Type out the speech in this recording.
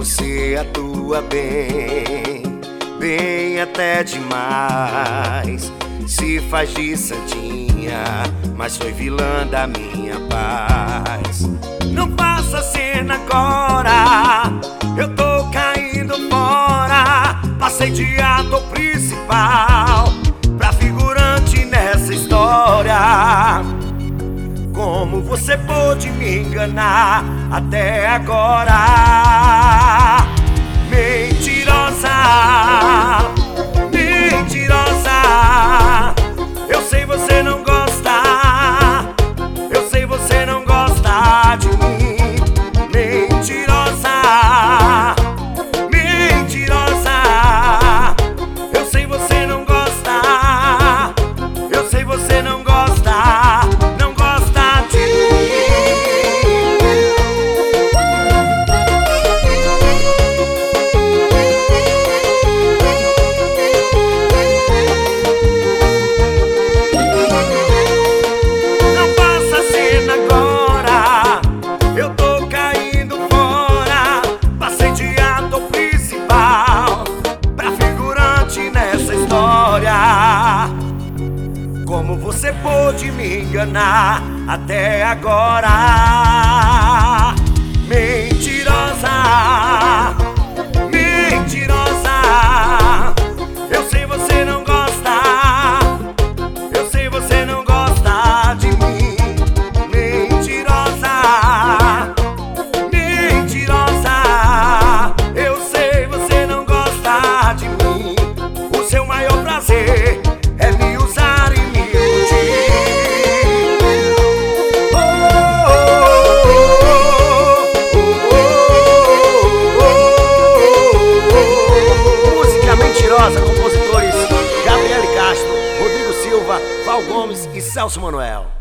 Você atua bem, bem até demais. Se faz de santinha, mas foi vilã da minha paz. Não faça cena agora, eu tô caindo fora. Passei de ator principal pra figurante nessa história. Como você pôde me enganar até agora? Mentirosa, mentirosa. Eu sei você não gosta, eu sei você não gosta de mim. Mentirosa, mentirosa. Eu sei você não gosta, eu sei você não gosta. Como você pôde me enganar até agora? Mentirosa, mentirosa. Eu sei você não gosta, eu sei você não gosta de mim. Mentirosa, mentirosa. Eu sei você não gosta de mim. O seu maior prazer é me usar e me iludir. Música Mentirosa, compositores Gabriel Castro, Rodrigo Silva, Val Gomes e Celso Manoel.